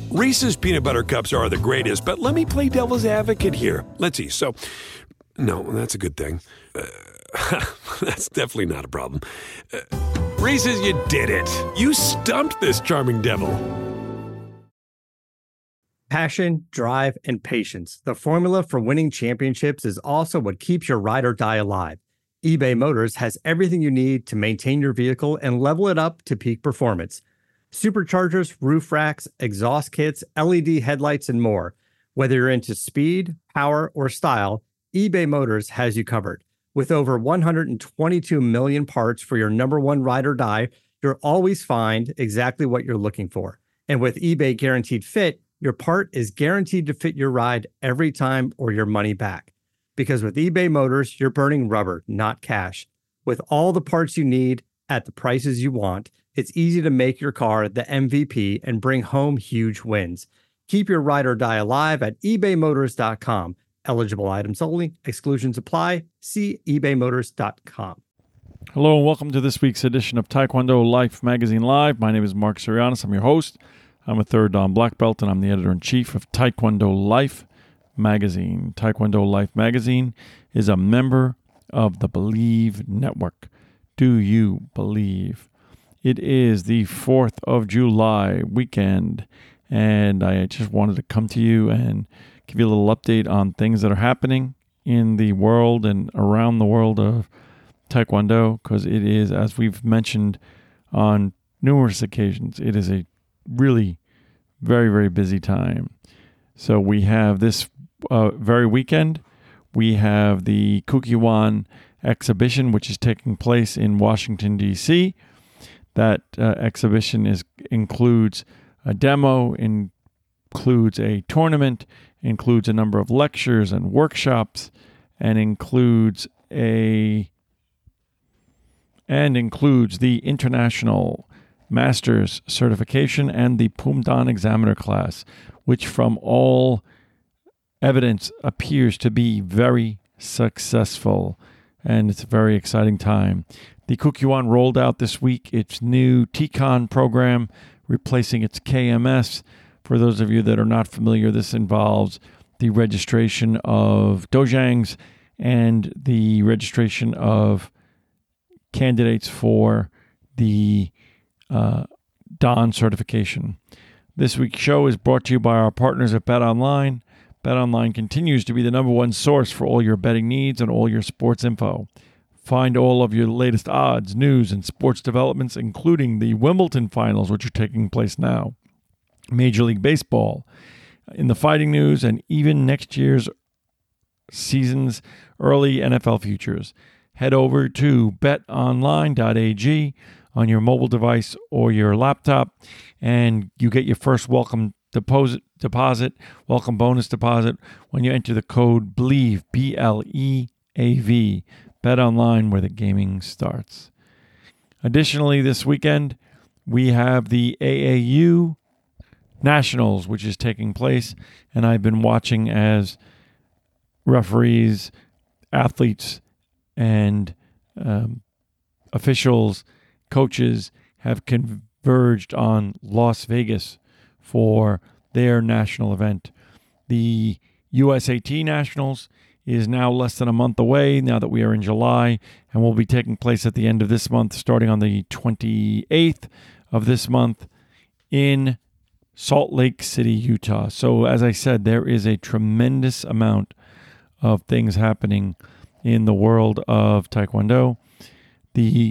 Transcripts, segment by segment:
Reese's peanut butter cups are the greatest, but let me play devil's advocate here. Let's see. So, no, that's a good thing. That's definitely not a problem. Reese's, you did it. You stumped this charming devil. Passion, drive, and patience. The formula for winning championships is also what keeps your ride or die alive. eBay Motors has everything you need to maintain your vehicle and level it up to peak performance. Superchargers, roof racks, exhaust kits, LED headlights, and more. Whether you're into speed, power, or style, eBay Motors has you covered. With over 122 million parts for your number one ride or die, you'll always find exactly what you're looking for. And with eBay Guaranteed Fit, your part is guaranteed to fit your ride every time or your money back. Because with eBay Motors, you're burning rubber, not cash. With all the parts you need at the prices you want, it's easy to make your car the MVP and bring home huge wins. Keep your ride or die alive at ebaymotors.com. Eligible items only. Exclusions apply. See ebaymotors.com. Hello and welcome to this week's edition of Taekwondo Life Magazine Live. My name is Mark Sirianis. I'm your host. I'm a third Dan black belt, and I'm the editor-in-chief of Taekwondo Life Magazine. Taekwondo Life Magazine is a member of the Believe Network. Do you believe? It is the 4th of July weekend, and I just wanted to come to you and give you a little update on things that are happening in the world and around the world of Taekwondo, because it is, as we've mentioned on numerous occasions, it is a really very, very busy time. So we have this very weekend, we have the Kukkiwon exhibition, which is taking place in Washington, D.C. That exhibition includes a demo, includes a tournament, includes a number of lectures and workshops, and includes the International Master's Certification and the Pumdan Examiner class, which from all evidence appears to be very successful, and it's a very exciting time. The Kukkiwon rolled out this week its new TCON program, replacing its KMS. For those of you that are not familiar, this involves the registration of dojangs and the registration of candidates for the Dan certification. This week's show is brought to you by our partners at BetOnline. BetOnline continues to be the number one source for all your betting needs and all your sports info. Find all of your latest odds, news, and sports developments, including the Wimbledon finals, which are taking place now, Major League Baseball, in the fighting news, and even next year's season's early NFL futures. Head over to betonline.ag on your mobile device or your laptop, and you get your first welcome welcome bonus deposit when you enter the code BLEAV, B-L-E-A-V. Bet online, where the gaming starts. Additionally, this weekend, we have the AAU Nationals, which is taking place, and I've been watching as referees, athletes, and officials, coaches have converged on Las Vegas for their national event. The USAT Nationals is now less than a month away, now that we are in July, and will be taking place at the end of this month, starting on the 28th of this month in Salt Lake City, Utah. So as I said, there is a tremendous amount of things happening in the world of Taekwondo. The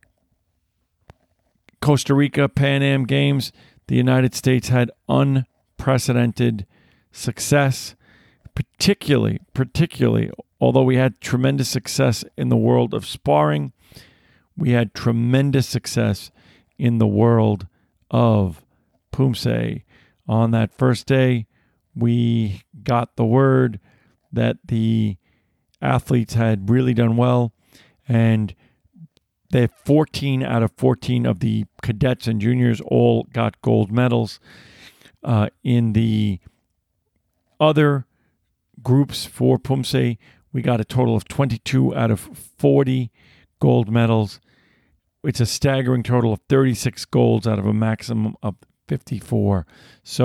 Costa Rica Pan Am Games, the United States had unprecedented success, particularly, although we had tremendous success in the world of sparring, we had tremendous success in the world of Poomsae. On that first day, we got the word that the athletes had really done well, and they 14 out of 14 of the cadets and juniors all got gold medals. In the other groups for Poomsae, we got a total of 22 out of 40 gold medals. It's a staggering total of 36 golds out of a maximum of 54. So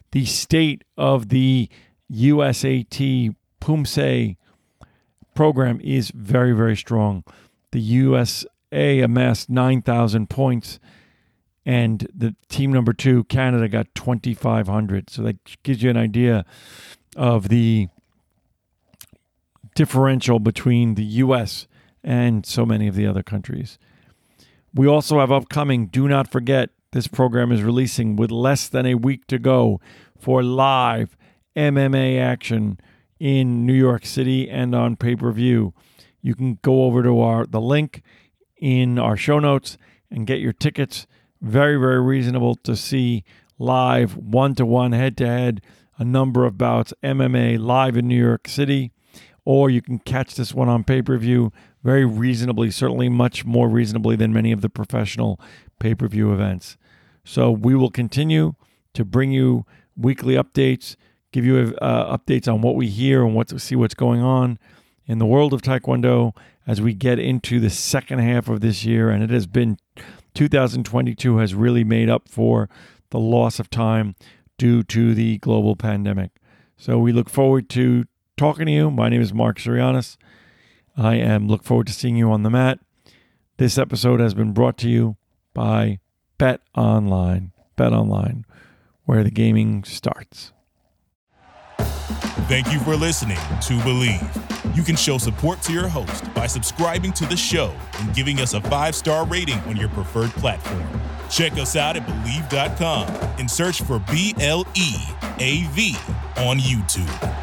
the state of the USAT PUMSE program is very, very strong. The USA amassed 9,000 points, and the team number 2, Canada, got 2,500. So that gives you an idea of the differential between the U.S. and so many of the other countries. We also have upcoming, do not forget, this program is releasing with less than a week to go for live MMA action in New York City and on pay-per-view. You can go over to the link in our show notes and get your tickets. Very, very reasonable to see live, one-to-one, head-to-head, a number of bouts, MMA live in New York City. Or you can catch this one on pay-per-view very reasonably, certainly much more reasonably than many of the professional pay-per-view events. So we will continue to bring you weekly updates, give you updates on what we hear and see what's going on in the world of Taekwondo as we get into the second half of this year. And it has been 2022 has really made up for the loss of time due to the global pandemic. So we look forward to talking to you. My name is Mark Sirianis. I look forward to seeing you on the mat. This episode has been brought to you by Bet Online. Bet Online, where the gaming starts. Thank you for listening to Believe. You can show support to your host by subscribing to the show and giving us a 5-star rating on your preferred platform. Check us out at Believe.com and search for BLEAV on YouTube.